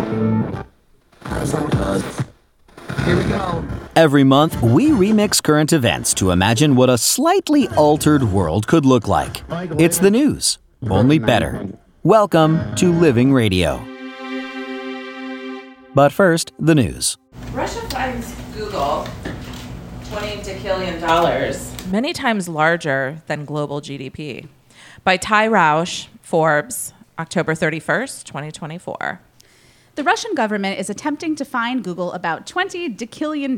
Here we go. Every month, we remix current events to imagine what a slightly altered world could look like. It's the news, only better. Welcome to Living Radio. But first, the news. Russia finds Google $20 decillion, many times larger than global GDP. By Ty Rausch, Forbes, October 31st, 2024. The Russian government is attempting to fine Google about $20 decillion.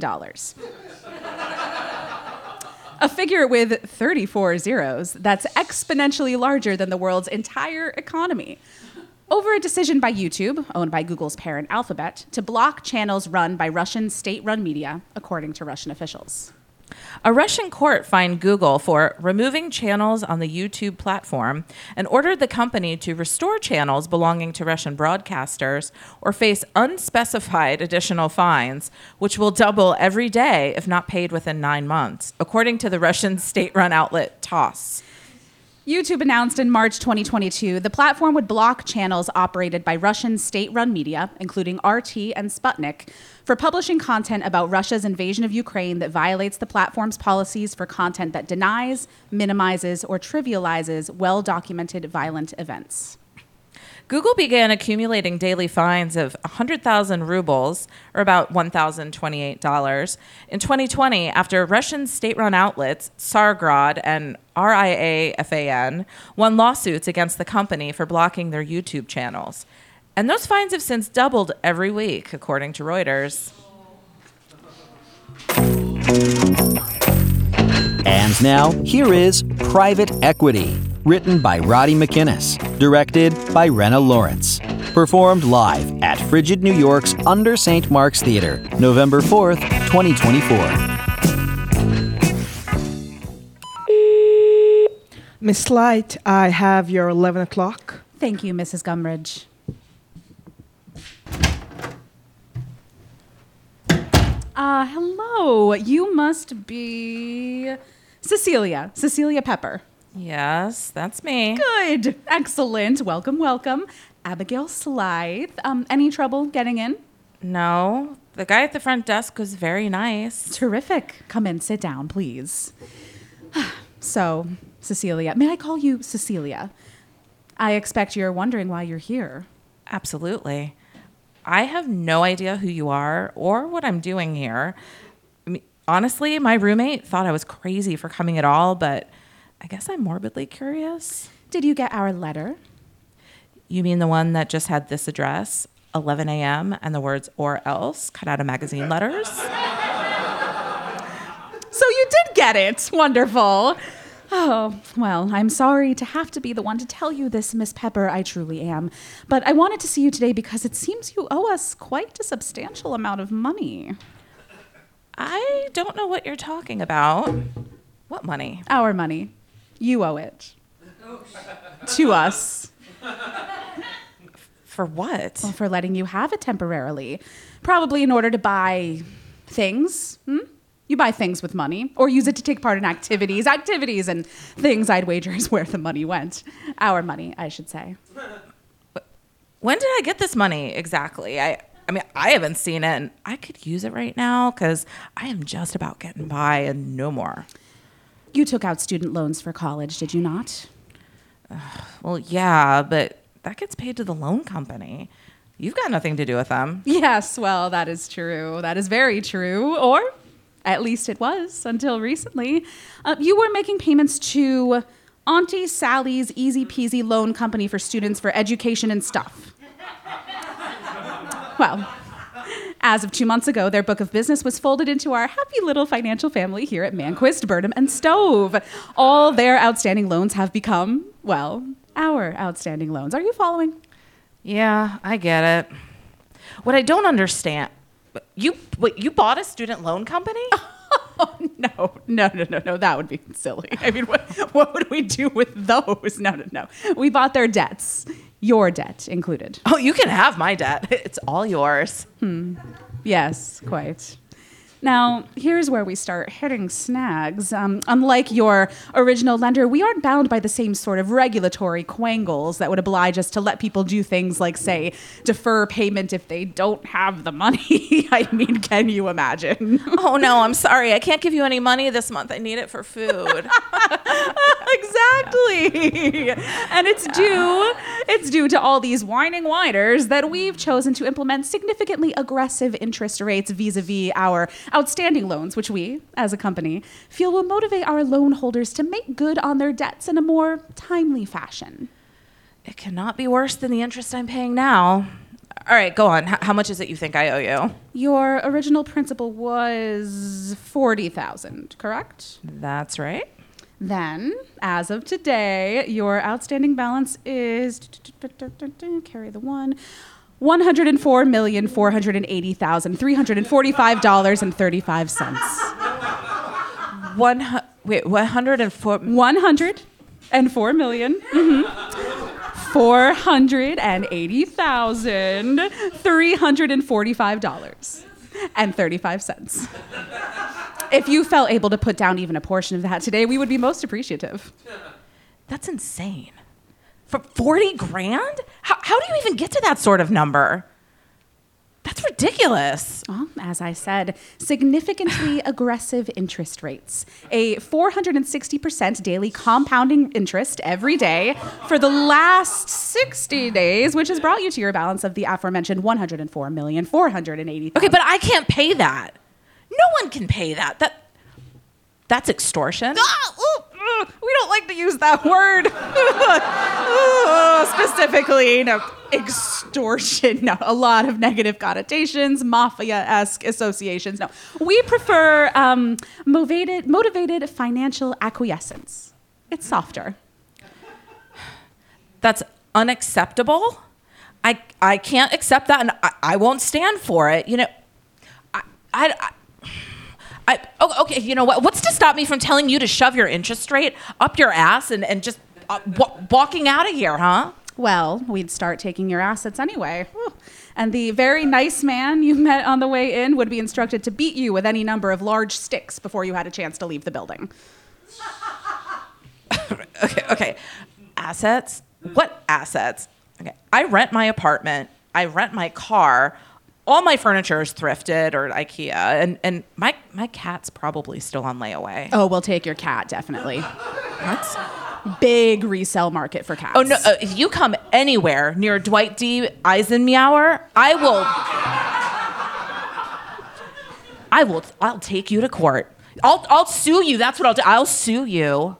A figure with 34 zeros that's exponentially larger than the world's entire economy. Over a decision by YouTube, owned by Google's parent Alphabet, to block channels run by Russian state-run media, according to Russian officials. A Russian court fined Google for removing channels on the YouTube platform and ordered the company to restore channels belonging to Russian broadcasters or face unspecified additional fines, which will double every day if not paid within 9 months, according to the Russian state-run outlet TASS. YouTube announced in March 2022 the platform would block channels operated by Russian state-run media, including RT and Sputnik, for publishing content about Russia's invasion of Ukraine that violates the platform's policies for content that denies, minimizes, or trivializes well-documented violent events. Google began accumulating daily fines of 100,000 rubles, or about $1,028, in 2020 after Russian state-run outlets Tsargrad and RIAFAN won lawsuits against the company for blocking their YouTube channels. And those fines have since doubled every week, according to Reuters. And now, here is Private Equity, written by Roddy McInnes, directed by Rena Lawrence. Performed live at Frigid New York's Under St. Mark's Theater, November 4th, 2024. Miss Light, I have your 11 o'clock. Thank you, Mrs. Gumridge. Hello. You must be Cecilia Pepper. Yes, that's me. Good. Excellent. Welcome, welcome. Abigail Slythe. Any trouble getting in? No, the guy at the front desk was very nice. Terrific. Come in, sit down, please. So, Cecilia, may I call you Cecilia? I expect you're wondering why you're here. Absolutely. I have no idea who you are or what I'm doing here. I mean, honestly, my roommate thought I was crazy for coming at all, but I guess I'm morbidly curious. Did you get our letter? You mean the one that just had this address, 11 a.m., and the words "or else" cut out of magazine letters? So you did get it. Wonderful. Oh, well, I'm sorry to have to be the one to tell you this, Miss Pepper. I truly am. But I wanted to see you today because it seems you owe us quite a substantial amount of money. I don't know what you're talking about. What money? Our money. You owe it. To us. For what? Well, for letting you have it temporarily. Probably in order to buy things. You buy things with money, or use it to take part in activities and things I'd wager is where the money went. Our money, I should say. When did I get this money exactly? I mean, I haven't seen it, and I could use it right now because I am just about getting by and no more. You took out student loans for college, did you not? Well, yeah, but that gets paid to the loan company. You've got nothing to do with them. Yes, well, that is true. That is very true. Or at least it was until recently. You were making payments to Auntie Sally's Easy Peasy Loan Company for students for education and stuff. Well, as of 2 months ago, their book of business was folded into our happy little financial family here at Manquist, Burnham, and Stove. All their outstanding loans have become, well, our outstanding loans. Are you following? Yeah, I get it. What I don't understand, you bought a student loan company? Oh, no, that would be silly. I mean, what would we do with those? No. We bought their debts, your debt included. Oh, you can have my debt. It's all yours. Yes, quite. Now, here's where we start hitting snags. Unlike your original lender, we aren't bound by the same sort of regulatory quangles that would oblige us to let people do things like, say, defer payment if they don't have the money. I mean, can you imagine? Oh, no, I'm sorry. I can't give you any money this month. I need it for food. Exactly. And it's due to all these whining whiners that we've chosen to implement significantly aggressive interest rates vis-a-vis our outstanding loans, which we, as a company, feel will motivate our loan holders to make good on their debts in a more timely fashion. It cannot be worse than the interest I'm paying now. All right, go on. How much is it you think I owe you? Your original principal was $40,000, correct? That's right. Then, as of today, your outstanding balance is carry the one. $104,480,345.35. 104. 104 million. $480,345.35. If you felt able to put down even a portion of that today, we would be most appreciative. That's insane. For 40 grand? How do you even get to that sort of number? That's ridiculous. Well, as I said, significantly aggressive interest rates. A 460% daily compounding interest every day for the last 60 days, which has brought you to your balance of the aforementioned $104,480,000. Okay, but I can't pay that. No one can pay that. That's extortion. We don't like to use that word. Specifically, extortion. No, a lot of negative connotations, mafia-esque associations. No, we prefer motivated financial acquiescence. It's softer. That's unacceptable. I can't accept that, and I won't stand for it. You know, okay, you know what? What's to stop me from telling you to shove your interest rate up your ass and just walking out of here, huh? Well, we'd start taking your assets anyway. And the very nice man you met on the way in would be instructed to beat you with any number of large sticks before you had a chance to leave the building. Okay. Assets? What assets? Okay. I rent my apartment. I rent my car. All my furniture is thrifted or IKEA, and my cat's probably still on layaway. Oh, we'll take your cat, definitely. What? Big resale market for cats. Oh, no, if you come anywhere near Dwight D. Eisenmeower, I'll take you to court. I'll sue you. That's what I'll do. I'll sue you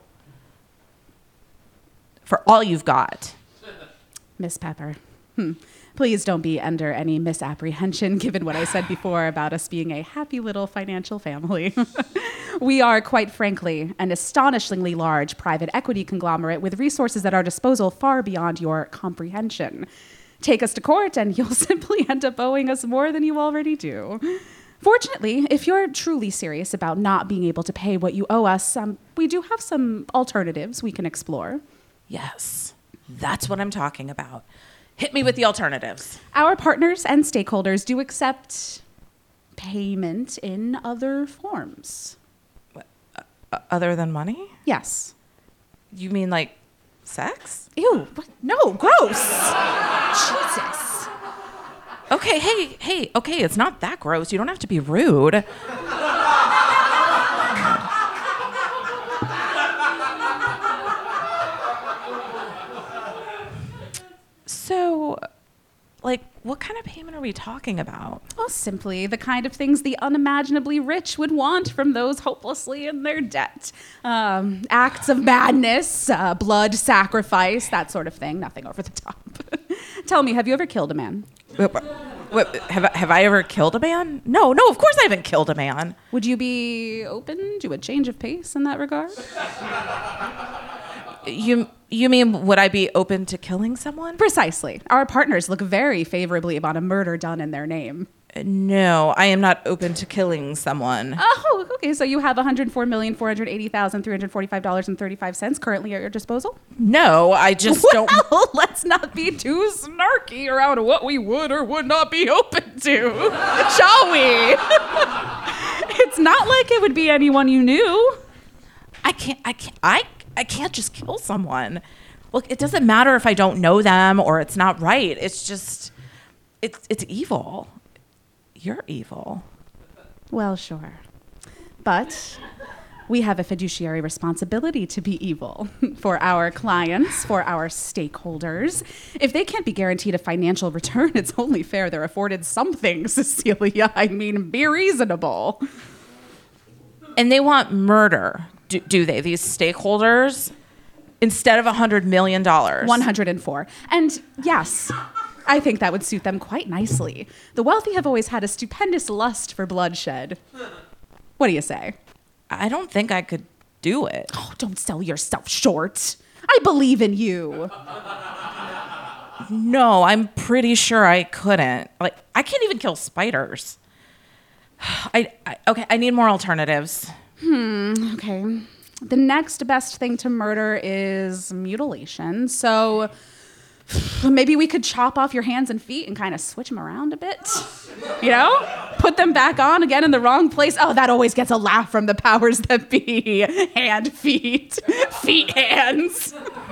for all you've got. Miss Pepper. Please don't be under any misapprehension given what I said before about us being a happy little financial family. We are, quite frankly, an astonishingly large private equity conglomerate with resources at our disposal far beyond your comprehension. Take us to court and you'll simply end up owing us more than you already do. Fortunately, if you're truly serious about not being able to pay what you owe us, we do have some alternatives we can explore. Yes, that's what I'm talking about. Hit me with the alternatives. Our partners and stakeholders do accept payment in other forms. Other than money? Yes. You mean like sex? Ew, what? No, gross. Jesus. Okay, hey, okay, it's not that gross. You don't have to be rude. So, like, what kind of payment are we talking about? Well, simply the kind of things the unimaginably rich would want from those hopelessly in their debt. Acts of madness, blood sacrifice, that sort of thing. Nothing over the top. Tell me, have you ever killed a man? Have I ever killed a man? No, of course I haven't killed a man. Would you be open to a change of pace in that regard? You mean, would I be open to killing someone? Precisely. Our partners look very favorably upon a murder done in their name. No, I am not open to killing someone. Oh, okay. So you have $104,480,345.35 currently at your disposal? No, I just don't. Well, let's not be too snarky around what we would or would not be open to, shall we? It's not like it would be anyone you knew. I can't just kill someone. Look, it doesn't matter if I don't know them or it's not right. It's just, it's evil. You're evil. Well, sure. But we have a fiduciary responsibility to be evil for our clients, for our stakeholders. If they can't be guaranteed a financial return, it's only fair they're afforded something, Cecilia. I mean, be reasonable. And they want murder, do they, these stakeholders? Instead of $100 million. 104. And yes, I think that would suit them quite nicely. The wealthy have always had a stupendous lust for bloodshed. What do you say? I don't think I could do it. Oh, don't sell yourself short. I believe in you. No, I'm pretty sure I couldn't. Like, I can't even kill spiders. Okay, I need more alternatives. Okay. The next best thing to murder is mutilation. So maybe we could chop off your hands and feet and kind of switch them around a bit. You know? Put them back on again in the wrong place. Oh, that always gets a laugh from the powers that be. Hand, feet, feet, hands.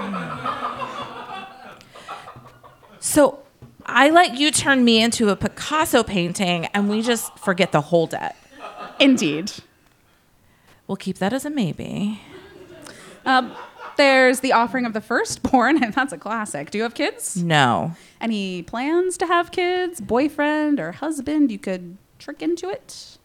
So I let you turn me into a Picasso painting and we just forget the whole debt. Indeed. We'll keep that as a maybe. There's the offering of the firstborn, and that's a classic. Do you have kids? No. Any plans to have kids? Boyfriend or husband you could trick into it?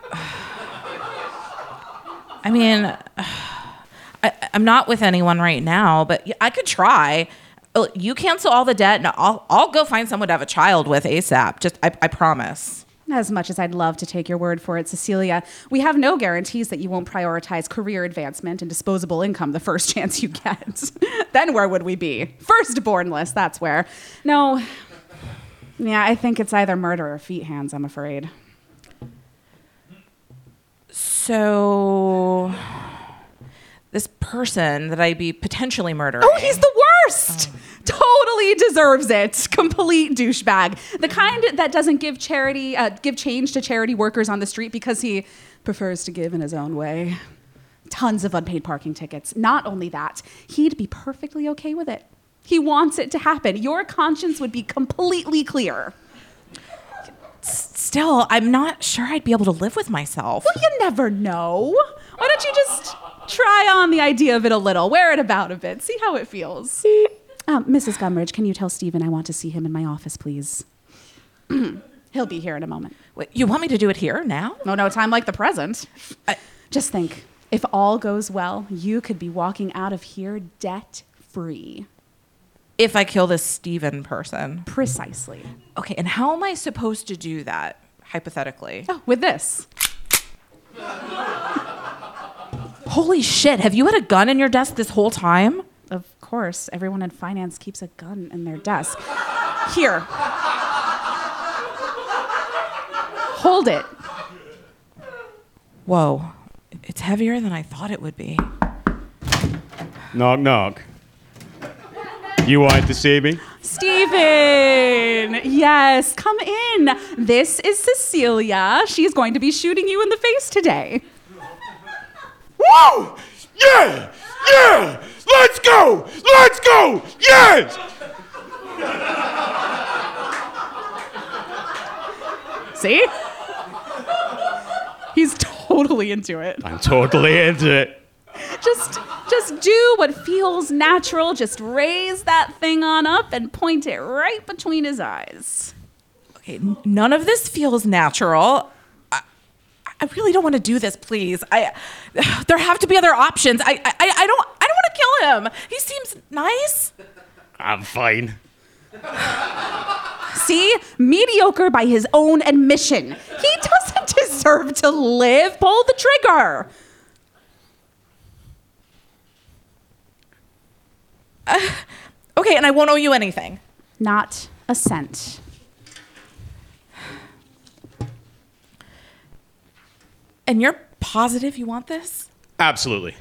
I mean, I'm not with anyone right now, but I could try. You cancel all the debt, and I'll go find someone to have a child with ASAP. Just, I promise. As much as I'd love to take your word for it, Cecilia, we have no guarantees that you won't prioritize career advancement and disposable income the first chance you get. Then where would we be? Firstbornless, that's where. No, yeah, I think it's either murder or feet hands, I'm afraid. So, this person that I'd be potentially murdering. Oh, he's the worst! Totally deserves it. Complete douchebag. The kind that doesn't give change to charity workers on the street because he prefers to give in his own way. Tons of unpaid parking tickets. Not only that, he'd be perfectly okay with it. He wants it to happen. Your conscience would be completely clear. Still, I'm not sure I'd be able to live with myself. Well, you never know. Why don't you just try on the idea of it a little, wear it about a bit, see how it feels. Mrs. Gumridge, can you tell Stephen I want to see him in my office, please? He'll be here in a moment. Wait, you want me to do it here now? No, time like the present. Just think, if all goes well, you could be walking out of here debt-free. If I kill this Steven person. Precisely. Okay, and how am I supposed to do that, hypothetically? Oh, with this. Holy shit, have you had a gun in your desk this whole time? Of course, everyone in finance keeps a gun in their desk. Here. Hold it. Whoa, it's heavier than I thought it would be. Knock, knock. You wanted to see me? Stephen! Yes, come in. This is Cecilia. She's going to be shooting you in the face today. Woo! Yeah! Yeah! Let's go! Let's go! Yes! See? He's totally into it. I'm totally into it. Just do what feels natural. Just raise that thing on up and point it right between his eyes. Okay, none of this feels natural. I really don't want to do this, please. There have to be other options. I don't want to kill him. He seems nice. I'm fine. See? Mediocre by his own admission. He doesn't deserve to live. Pull the trigger. Okay, and I won't owe you anything. Not a cent. And you're positive you want this? Absolutely.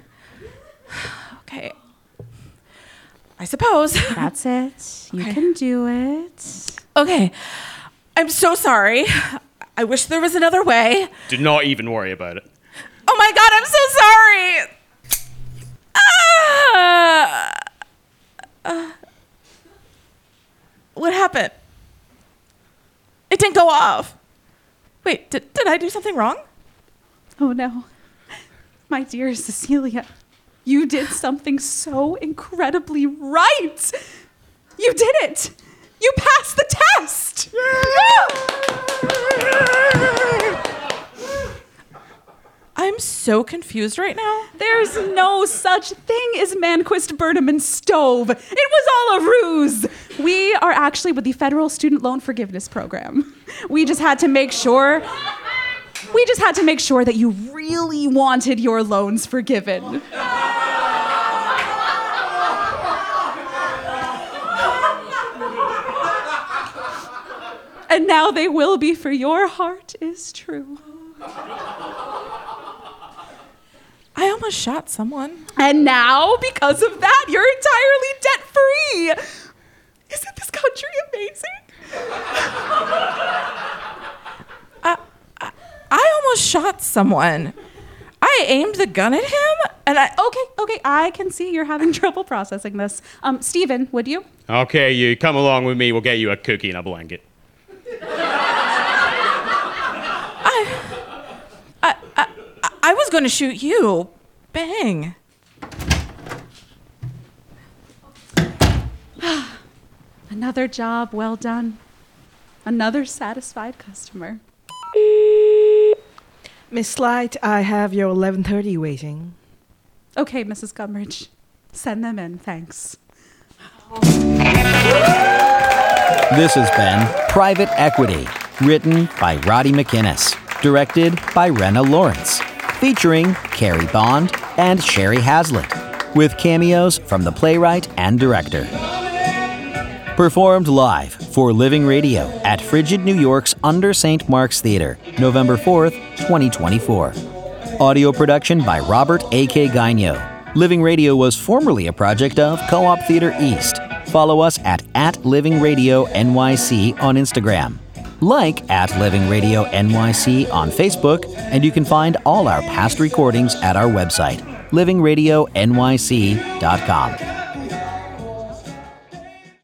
Okay. I suppose. That's it. You Okay. can do it. Okay. I'm so sorry. I wish there was another way. Do not even worry about it. Oh my God, I'm so sorry. What happened? It didn't go off. Wait, did I do something wrong? Oh no. My dear Cecilia, you did something so incredibly right. You did it. You passed the test. I'm so confused right now. There's no such thing as Manquist Burnham and Stove. It was all a ruse. We are actually with the Federal Student Loan Forgiveness Program. We just had to make sure that you really wanted your loans forgiven. And now they will be, for your heart is true. I almost shot someone. And now, because of that, you're entirely debt-free. Isn't this country amazing? I almost shot someone. I aimed the gun at him, and Okay, I can see you're having trouble processing this. Steven, would you? Okay, you come along with me. We'll get you a cookie and a blanket. I was going to shoot you. Bang. Another job well done. Another satisfied customer. Miss Light, I have your 11:30 waiting. Okay, Mrs. Gumridge. Send them in, thanks. This has been Private Equity, written by Roddy McInnes, directed by Rena Lawrence, featuring Carrie Bond and Sherry Hazlitt, with cameos from the playwright and director. Performed live for Living Radio at Frigid New York's Under St. Mark's Theater, November 4th, 2024. Audio production by Robert A.K. Gaino. Living Radio was formerly a project of Co-op Theater East. Follow us at Living Radio NYC on Instagram. Like at Living Radio NYC on Facebook, and you can find all our past recordings at our website, livingradionyc.com.